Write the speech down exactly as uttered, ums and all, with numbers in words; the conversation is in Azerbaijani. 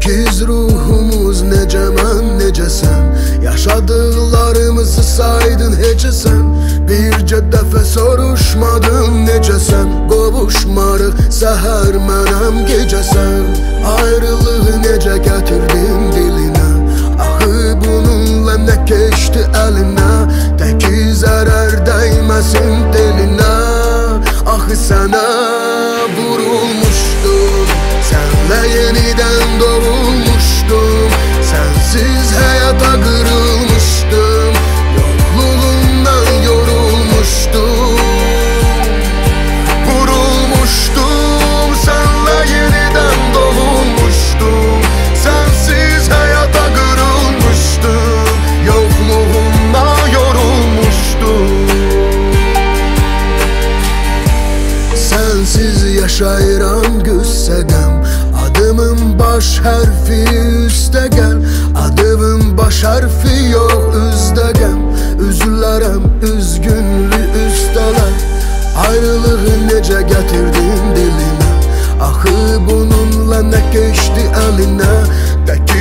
Təkiz ruhumuz necə mən, necə sən. Yaşadıqlarımızı saydın necə sən. Bircə dəfə soruşmadın necə sən. Qovuşmarıq səhər mənəm gecəsən. Ayrılığı necə gətirdin dilinə. Axı bununla nə keçdi əlinə. Təki zərər dəyməsin dilinə. Axı sənə vurulmuşdum, sənlə yenidən doğulmuşdum. Sənsiz həyata qırılmışdım, yoxluğundan yorulmuşdum. Vurulmuşdum, sənlə yenidən doğulmuşdum. Sənsiz həyata qırılmışdım, yoxluğundan yorulmuşdum. Sənsiz yaşayıram qüssəqəm. Adımın baş hərfi üstə gəl. Adımın baş hərfi yox üzdə qəm. Üzlərəm üzgünlü üstələr. Ayrılığı necə gətirdin dilinə. Axı bununla nə keçdi əlinə. Tək